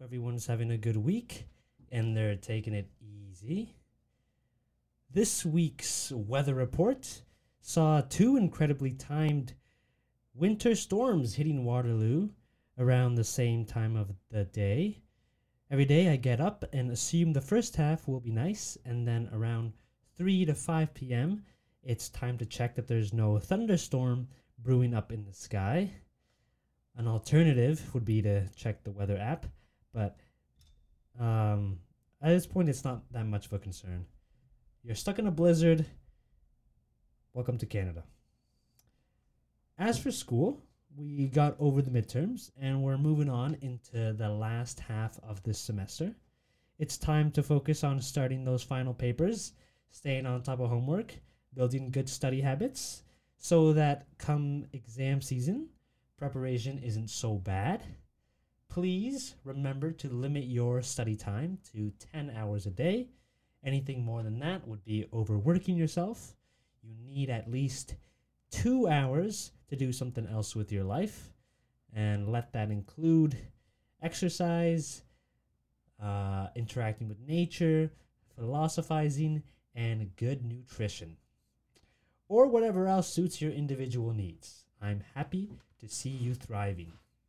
everyone's having a good week and they're taking it easy. This week's weather report saw two incredibly timed winter storms hitting Waterloo around the same time of the day. Every day I get up and assume the first half will be nice, and then around 3 to 5 p.m., it's time to check that there's no thunderstorm brewing up in the sky. An alternative would be to check the weather app, but at this point, it's not that much of a concern. You're stuck in a blizzard. Welcome to Canada. As for school, we got over the midterms and we're moving on into the last half of this semester. It's time to focus on starting those final papers, staying on top of homework, building good study habits, so that come exam season, preparation isn't so bad. Please remember to limit your study time to 10 hours a day. Anything more than that would be overworking yourself. You need at least 2 hours to do something else with your life, and let that include exercise, interacting with nature, philosophizing, and good nutrition, or whatever else suits your individual needs. I'm happy to see you thriving.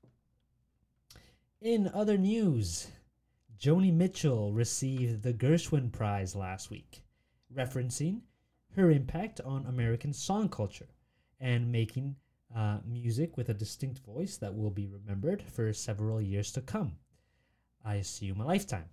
In other news, Joni Mitchell received the Gershwin Prize last week, referencing her impact on American song culture and making music with a distinct voice that will be remembered for several years to come. I assume a lifetime.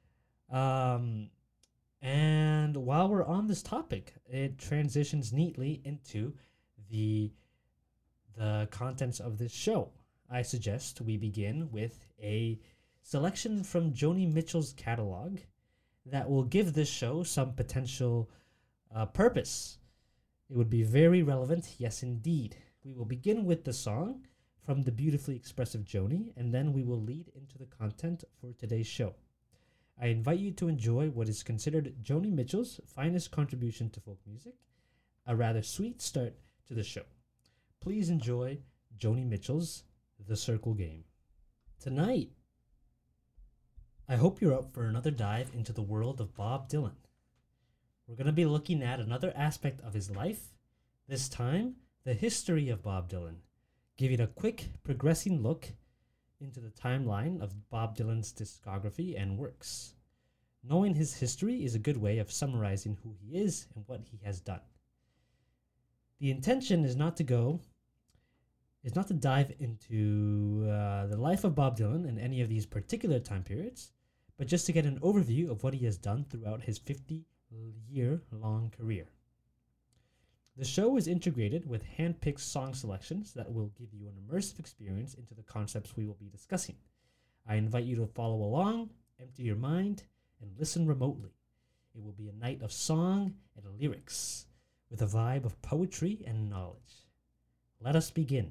And while we're on this topic, it transitions neatly into the contents of this show. I suggest we begin with a selection from Joni Mitchell's catalog that will give this show some potential purpose. It would be very relevant, yes indeed. We will begin with the song from the beautifully expressive Joni, and then we will lead into the content for today's show. I invite you to enjoy what is considered Joni Mitchell's finest contribution to folk music, a rather sweet start to the show. Please enjoy Joni Mitchell's The Circle Game. Tonight, I hope you're up for another dive into the world of Bob Dylan. We're going to be looking at another aspect of his life, this time the history of Bob Dylan, giving a quick, progressing look into the timeline of Bob Dylan's discography and works. Knowing his history is a good way of summarizing who he is and what he has done. The intention is not to dive into the life of Bob Dylan in any of these particular time periods, but just to get an overview of what he has done throughout his 50-year-long career. The show is integrated with hand-picked song selections that will give you an immersive experience into the concepts we will be discussing. I invite you to follow along, empty your mind, and listen remotely. It will be a night of song and lyrics, with a vibe of poetry and knowledge. Let us begin.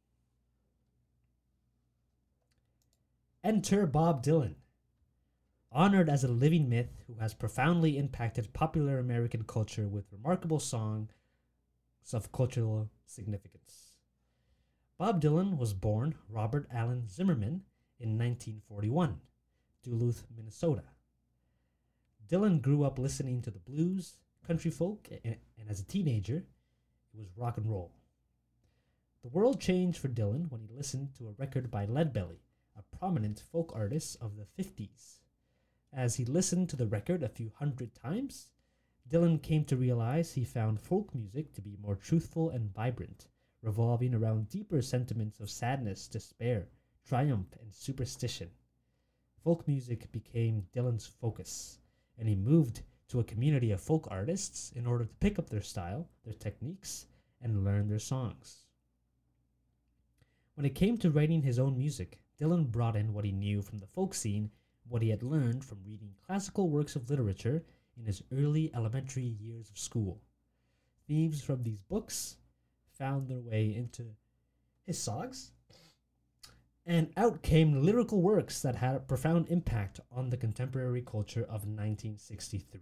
Enter Bob Dylan. Honored as a living myth who has profoundly impacted popular American culture with remarkable songs of cultural significance. Bob Dylan was born Robert Allen Zimmerman in 1941, Duluth, Minnesota. Dylan grew up listening to the blues, country folk, and as a teenager, it was rock and roll. The world changed for Dylan when he listened to a record by Leadbelly, a prominent folk artist of the 50s. As he listened to the record a few hundred times, Dylan came to realize he found folk music to be more truthful and vibrant, revolving around deeper sentiments of sadness, despair, triumph, and superstition. Folk music became Dylan's focus, and he moved to a community of folk artists in order to pick up their style, their techniques, and learn their songs. When it came to writing his own music, Dylan brought in what he knew from the folk scene, what he had learned from reading classical works of literature in his early elementary years of school. Themes from these books found their way into his songs, and out came lyrical works that had a profound impact on the contemporary culture of 1963.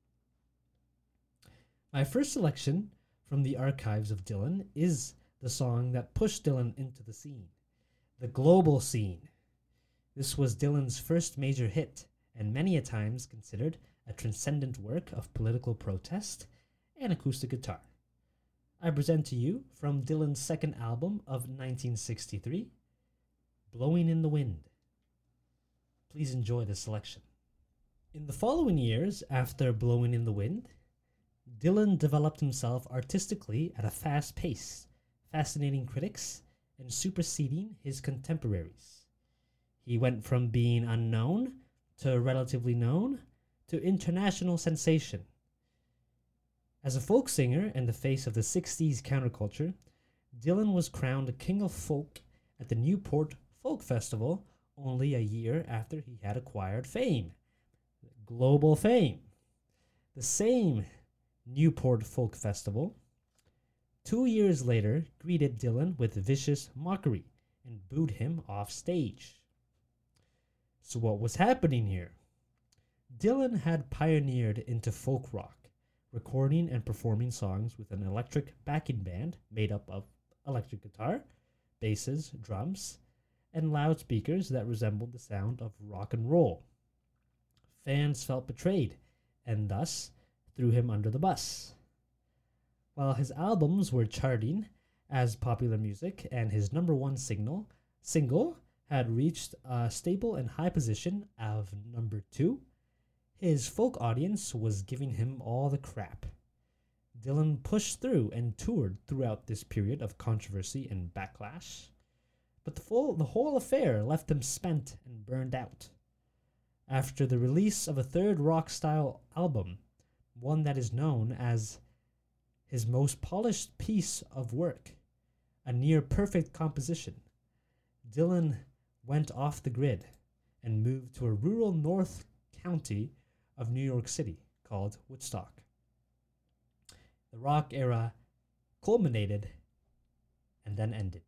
My first selection from the archives of Dylan is the song that pushed Dylan into the scene, the global scene. This was Dylan's first major hit, and many a times considered a transcendent work of political protest and acoustic guitar. I present to you from Dylan's second album of 1963, Blowing in the Wind. Please enjoy the selection. In the following years after Blowing in the Wind, Dylan developed himself artistically at a fast pace, fascinating critics and superseding his contemporaries. He went from being unknown to relatively known to international sensation. As a folk singer and the face of the 60s counterculture, Dylan was crowned King of Folk at the Newport Folk Festival only a year after he had acquired fame. Global fame. The same Newport Folk Festival 2 years later greeted Dylan with vicious mockery and booed him off stage. So what was happening here? Dylan had pioneered into folk rock, recording and performing songs with an electric backing band made up of electric guitar, basses, drums, and loudspeakers that resembled the sound of rock and roll. Fans felt betrayed and thus threw him under the bus. While his albums were charting as popular music and his number one single had reached a stable and high position of number 2, his folk audience was giving him all the crap. Dylan pushed through and toured throughout this period of controversy and backlash, but the whole affair left him spent and burned out. After the release of a third rock-style album, one that is known as his most polished piece of work, a near-perfect composition, Dylan went off the grid and moved to a rural North County of New York City called Woodstock. The rock era culminated and then ended.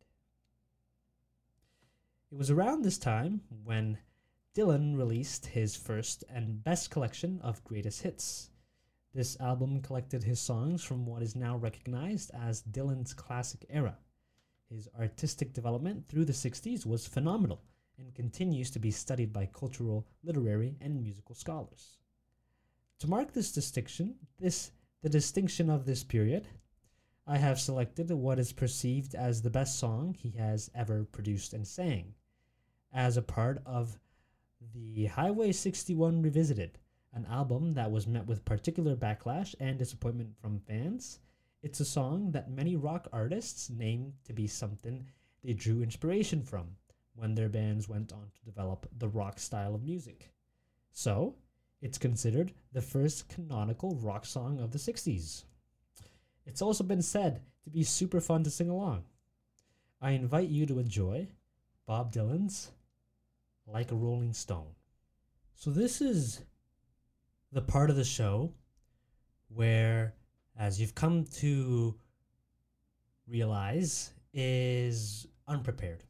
It was around this time when Dylan released his first and best collection of greatest hits. This album collected his songs from what is now recognized as Dylan's classic era. His artistic development through the 60s was phenomenal and continues to be studied by cultural, literary, and musical scholars. To mark this distinction, the distinction of this period, I have selected what is perceived as the best song he has ever produced and sang, as a part of the Highway 61 Revisited, an album that was met with particular backlash and disappointment from fans. It's a song that many rock artists name to be something they drew inspiration from when their bands went on to develop the rock style of music. So, it's considered the first canonical rock song of the 60s. It's also been said to be super fun to sing along. I invite you to enjoy Bob Dylan's Like a Rolling Stone. So this is the part of the show where, as you've come to realize, is unprepared.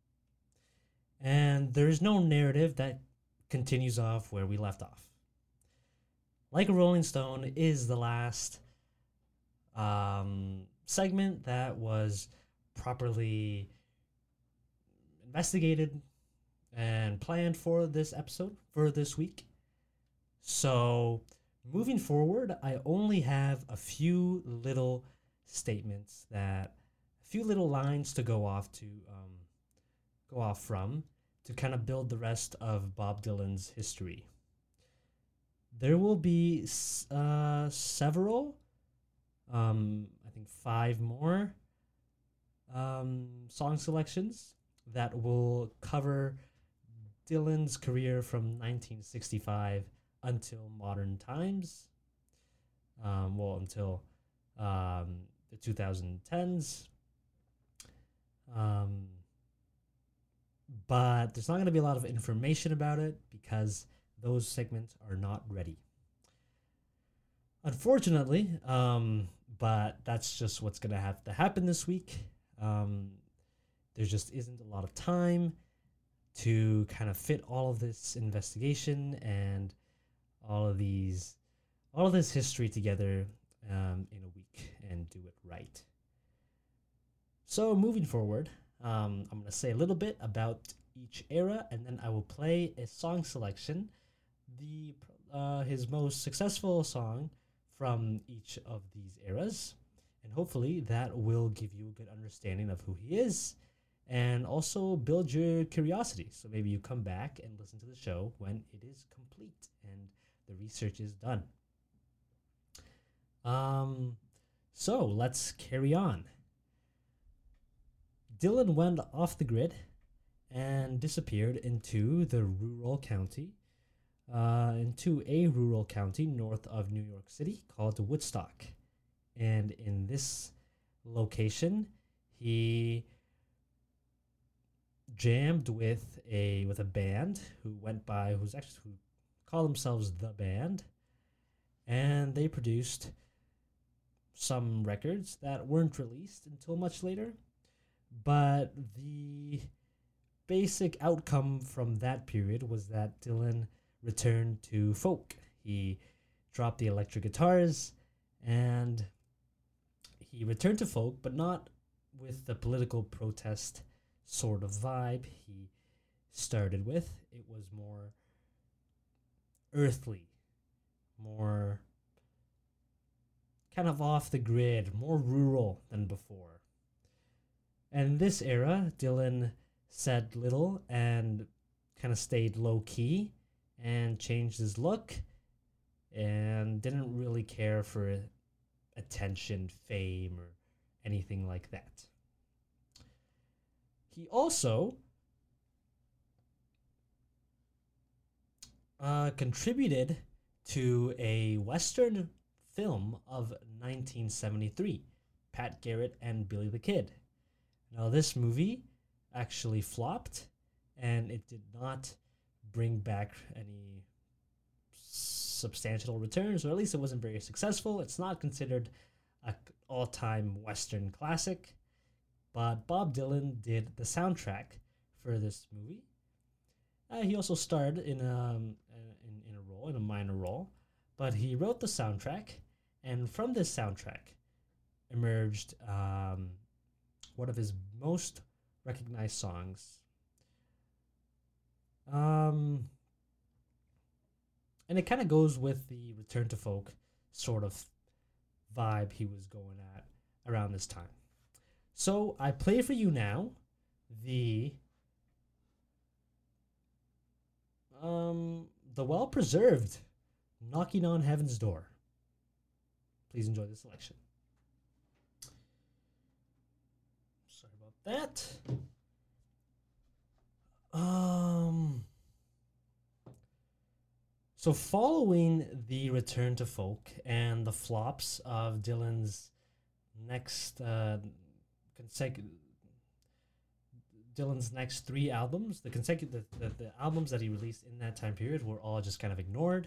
And there is no narrative that continues off where we left off. Like a Rolling Stone is the last segment that was properly investigated and planned for this episode, for this week. So, moving forward, I only have a few little statements a few little lines to go off from to kind of build the rest of Bob Dylan's history. There will be several, I think 5 more song selections that will cover Dylan's career from 1965 until modern times, until the 2010s. But there's not going to be a lot of information about it because those segments are not ready. Unfortunately, but that's just what's going to have to happen this week. There just isn't a lot of time to kind of fit all of this investigation and all of this history together in a week and do it right. So moving forward, I'm going to say a little bit about each era, and then I will play a song selection, the his most successful song from each of these eras, and hopefully that will give you a good understanding of who he is, and also build your curiosity. So maybe you come back and listen to the show when it is complete and the research is done. So let's carry on. Dylan went off the grid and disappeared into a rural county north of New York City called Woodstock. And in this location, he jammed with a band who called themselves The Band, and they produced some records that weren't released until much later. But the basic outcome from that period was that Dylan returned to folk. He dropped the electric guitars and he returned to folk, but not with the political protest sort of vibe he started with. It was more earthly, more kind of off the grid, more rural than before. And this era, Dylan said little and kind of stayed low key and changed his look and didn't really care for attention, fame, or anything like that. He also contributed to a Western film of 1973, Pat Garrett and Billy the Kid. Now, this movie actually flopped, and it did not bring back any substantial returns, or at least it wasn't very successful. It's not considered an all-time Western classic, but Bob Dylan did the soundtrack for this movie. He also starred in a minor role, but he wrote the soundtrack, and from this soundtrack emerged one of his most recognized songs. And it kind of goes with the return to folk sort of vibe he was going at around this time. So I play for you now the well-preserved Knocking on Heaven's Door. Please enjoy the selection. Sorry about that. So following the return to folk and the flops of Dylan's next three albums, the albums that he released in that time period were all just kind of ignored,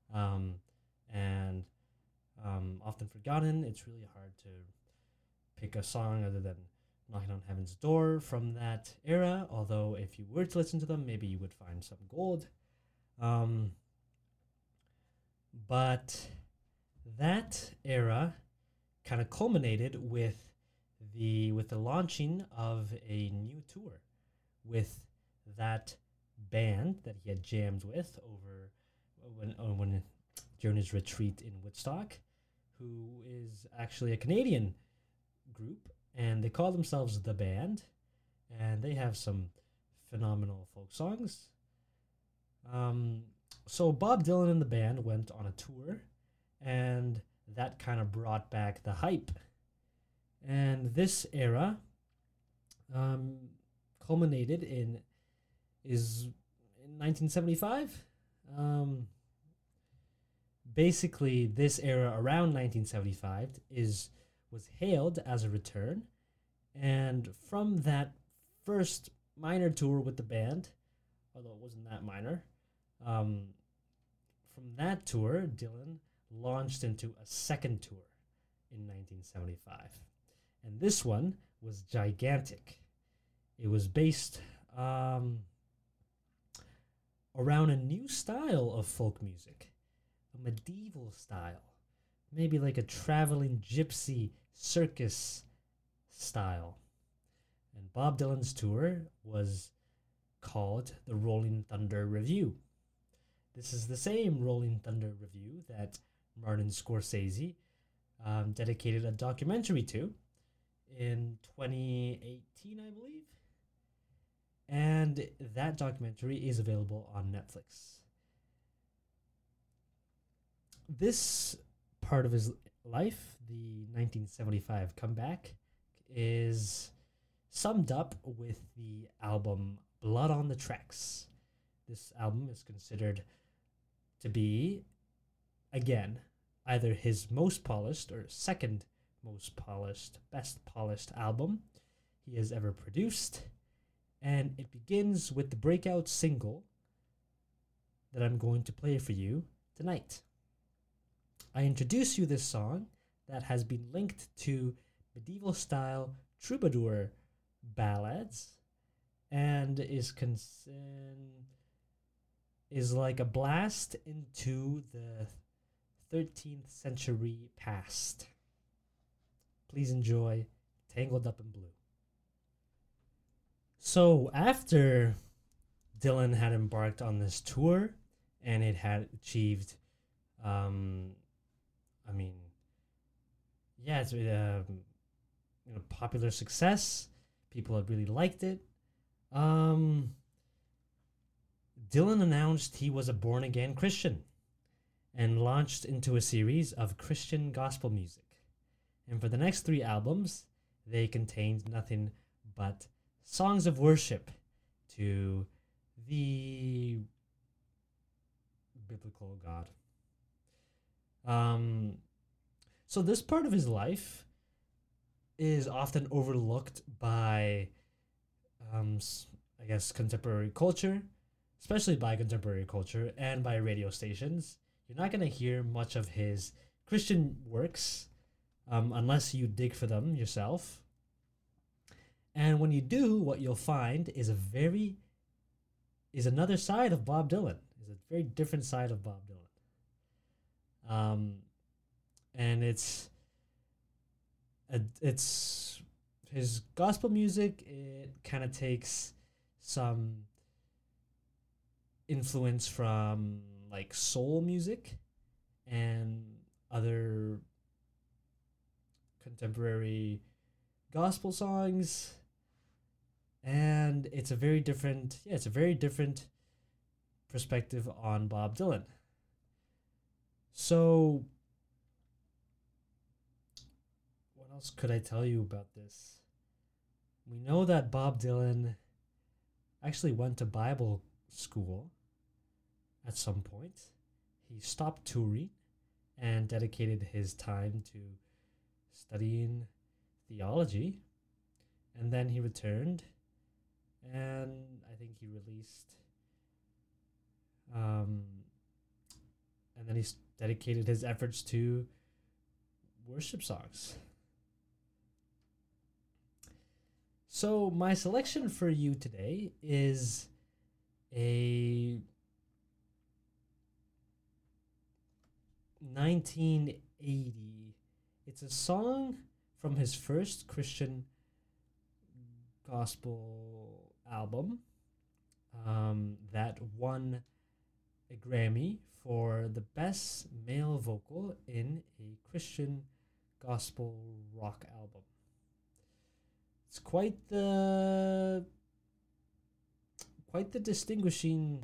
and often forgotten. It's really hard to pick a song other than Knocking on Heaven's Door from that era, although if you were to listen to them, maybe you would find some gold. But that era kind of culminated with the launching of a new tour with that band that he had jammed with over when during his retreat in Woodstock, who is actually a Canadian group, and they call themselves The Band, and they have some phenomenal folk songs. So Bob Dylan and the band went on a tour, and that kind of brought back the hype. And this era culminated in 1975. Basically, this era around 1975 was hailed as a return, and from that first minor tour with the band, although it wasn't that minor, from that tour, Dylan launched into a second tour in 1975. And this one was gigantic. It was based around a new style of folk music, a medieval style, maybe like a traveling gypsy circus style. And Bob Dylan's tour was called the Rolling Thunder Review. This is the same Rolling Thunder Review that Martin Scorsese dedicated a documentary to in 2018, I believe. And that documentary is available on Netflix. This part of his life, the 1975 comeback, is summed up with the album Blood on the Tracks. This album is considered to be, again, either his most polished or second most polished, best polished album he has ever produced. And it begins with the breakout single that I'm going to play for you tonight. I introduce you this song that has been linked to medieval style troubadour ballads and is like a blast into the 13th century past. Please enjoy Tangled Up in Blue. So after Dylan had embarked on this tour and it had achieved popular success. People had really liked it. Dylan announced he was a born-again Christian and launched into a series of Christian gospel music. And for the next 3 albums, they contained nothing but songs of worship to the biblical God. So this part of his life is often overlooked by, contemporary culture, especially by contemporary culture and by radio stations. You're not going to hear much of his Christian works unless you dig for them yourself. And when you do, what you'll find is another side of Bob Dylan. Is a very different side of Bob Dylan. And it's his gospel music. It kind of takes some influence from like soul music and other contemporary gospel songs, and it's a very different perspective on Bob Dylan. So what else could I tell you about this? We know that Bob Dylan actually went to Bible school at some point. He stopped touring and dedicated his time to studying theology, and then he returned, and I think he released and then he dedicated his efforts to worship songs. So my selection for you today is a 1980. It's a song from his first Christian gospel album that won a Grammy for the best male vocal in a Christian gospel rock album. It's quite the distinguishing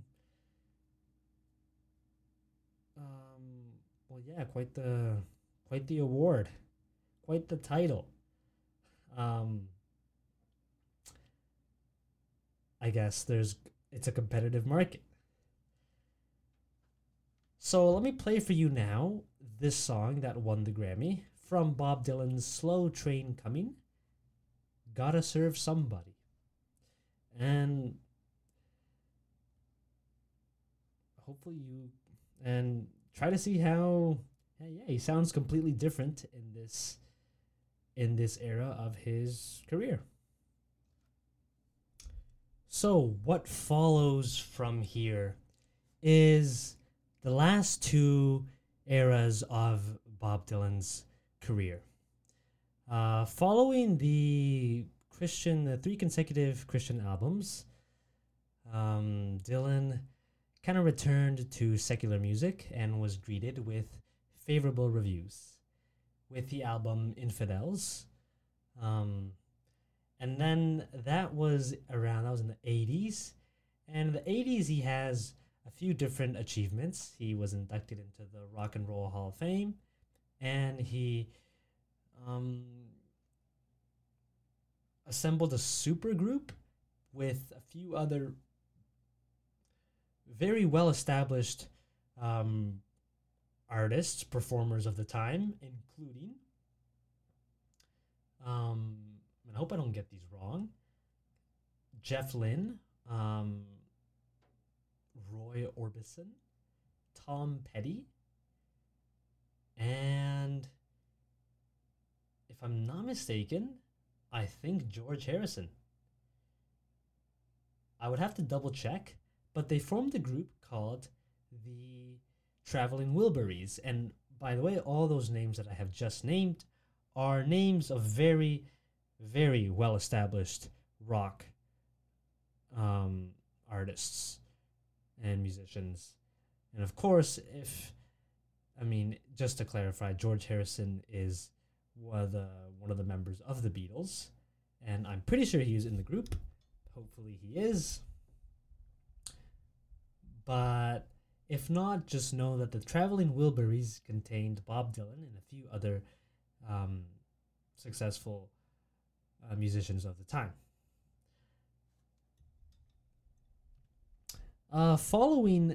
quite the award, quite the title. I guess it's a competitive market. So let me play for you now this song that won the Grammy from Bob Dylan's Slow Train Coming, Gotta Serve Somebody. And hopefully and try to see how he sounds completely different in this era of his career. So what follows from here is the last 2 eras of Bob Dylan's career. Following the 3 consecutive Christian albums, Dylan kind of returned to secular music and was greeted with favorable reviews with the album Infidels. Um, and then that was in the 80s. And in the 80s, he has a few different achievements. He was inducted into the Rock and Roll Hall of Fame, and he um, assembled a super group with a few other very well established um, artists, performers of the time, including, and I hope I don't get these wrong, Jeff Lynne, um, Roy Orbison, Tom Petty, and if I'm not mistaken, I think George Harrison. I would have to double check, but they formed a group called the Traveling Wilburys. And by the way, all those names that I have just named are names of very, very well established rock artists and musicians. And of course, just to clarify, George Harrison is one of the members of the Beatles, and I'm pretty sure he is in the group. Hopefully, he is. But if not, just know that the Traveling Wilburys contained Bob Dylan and a few other successful musicians of the time. Following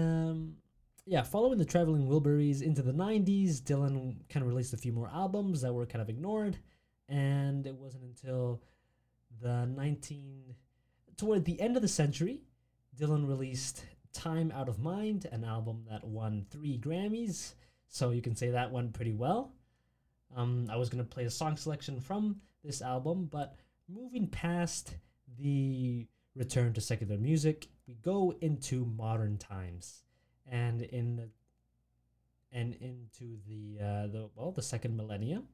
the Traveling Wilburys into the 90s, Dylan kind of released a few more albums that were kind of ignored, and it wasn't until toward the end of the century, Dylan released Time Out of Mind, an album that won 3 Grammys, so you can say that went pretty well. I was going to play a song selection from this album, but moving past the return to secular music, we go into modern times, and into the second millennia.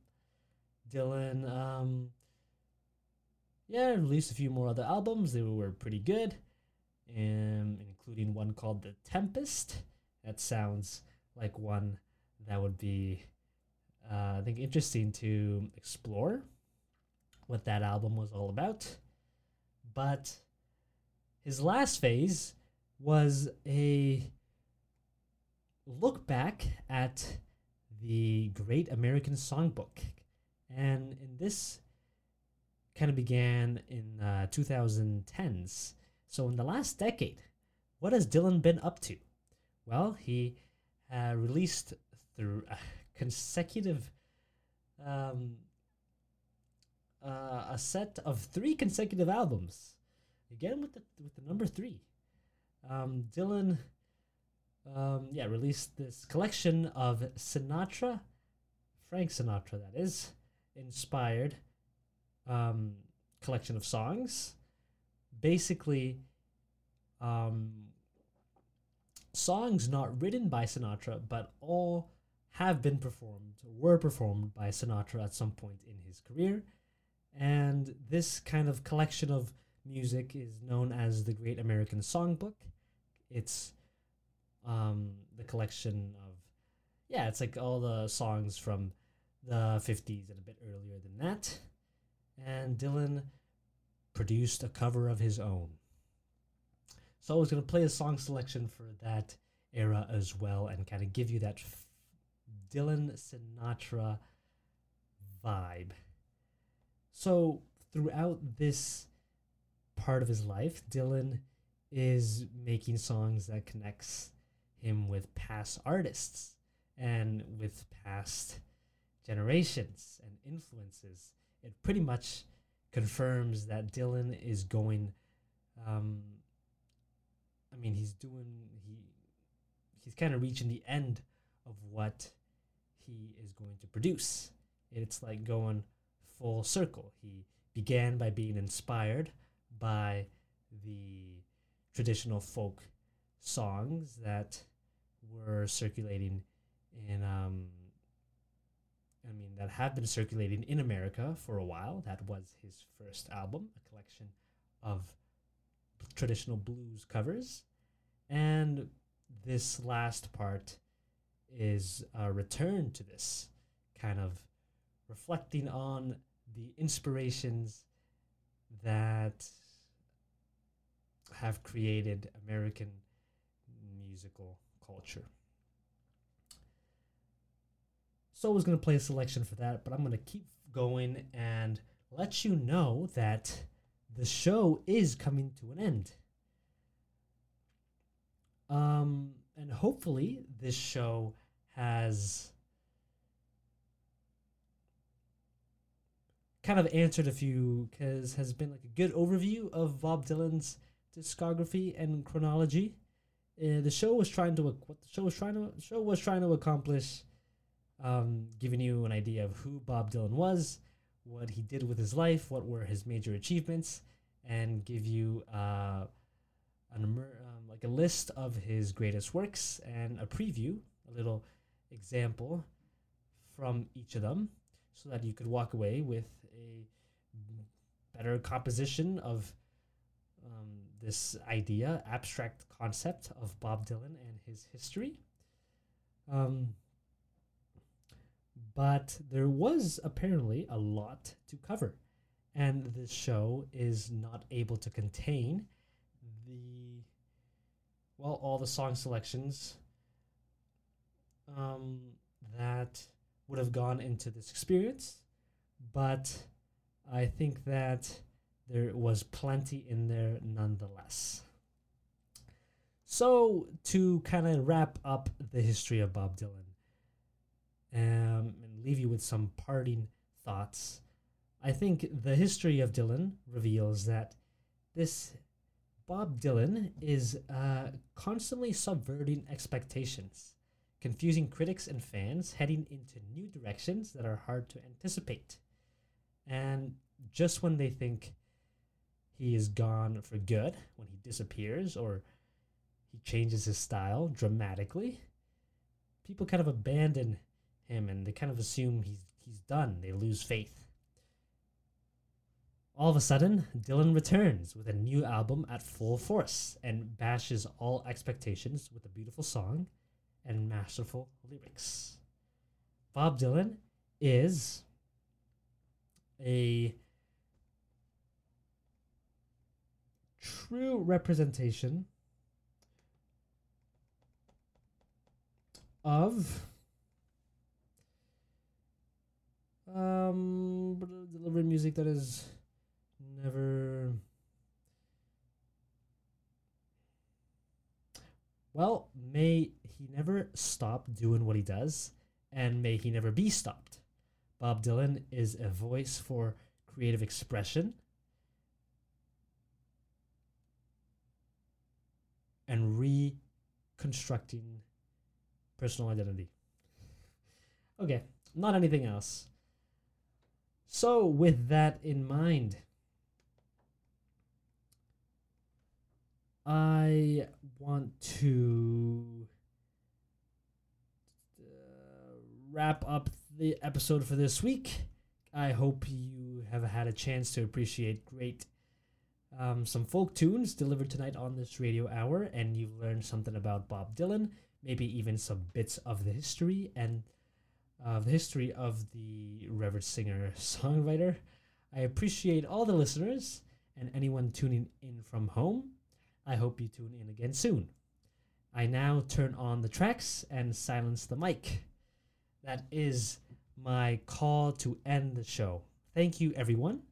Dylan released a few more other albums. They were pretty good, including one called The Tempest. That sounds like one that would be I think interesting to explore what that album was all about. But his last phase was a look back at the Great American Songbook. And in this kind of began in 2010s. So in the last decade, what has Dylan been up to? Well, he released through consecutive a set of 3 consecutive albums. Again with the number 3. Dylan released this collection of Frank Sinatra that is, inspired collection of songs. Basically songs not written by Sinatra, but all were performed by Sinatra at some point in his career. And this kind of collection of music is known as the Great American Songbook. It's the collection of, it's like all the songs from the 50s and a bit earlier than that. And Dylan produced a cover of his own. So I was going to play a song selection for that era as well and kind of give you that Dylan Sinatra vibe. So throughout this part of his life, Dylan is making songs that connects him with past artists and with past generations and influences. It pretty much confirms that Dylan is going he's kind of reaching the end of what he is going to produce. It's like going full circle. He began by being inspired by the traditional folk songs that were circulating in that have been circulating in America for a while. That was his first album, a collection of traditional blues covers. And this last part is a return to this, kind of reflecting on the inspirations that have created American musical culture. So I was going to play a selection for that, but I'm going to keep going and let you know that the show is coming to an end. And hopefully this show has kind of answered a few, because has been like a good overview of Bob Dylan's discography and chronology. The show was trying to accomplish, giving you an idea of who Bob Dylan was, what he did with his life, what were his major achievements, and give you like a list of his greatest works and a preview, a little example from each of them, so that you could walk away with a better composition of this idea, abstract concept of Bob Dylan and his history. But there was apparently a lot to cover, and the show is not able to contain all the song selections that would have gone into this experience, but I think that there was plenty in there nonetheless. So to kind of wrap up the history of Bob Dylan, and leave you with some parting thoughts, I think the history of Dylan reveals that this Bob Dylan is constantly subverting expectations, confusing critics and fans, heading into new directions that are hard to anticipate. And just when they think he is gone for good, when he disappears or he changes his style dramatically, people kind of abandon him and they kind of assume he's done. They lose faith. All of a sudden, Dylan returns with a new album at full force and bashes all expectations with a beautiful song and masterful lyrics. Bob Dylan is a true representation of delivering music that is never, may he never stop doing what he does, and may he never be stopped. Bob Dylan is a voice for creative expression and reconstructing personal identity. Okay, not anything else. So with that in mind, I want to wrap up the episode for this week. I hope you have had a chance to appreciate some folk tunes delivered tonight on this radio hour, and you've learned something about Bob Dylan, maybe even some bits of the history and the history of the revered singer-songwriter. I appreciate all the listeners and anyone tuning in from home. I hope you tune in again soon. I now turn on the tracks and silence the mic. That is my call to end the show. Thank you, everyone,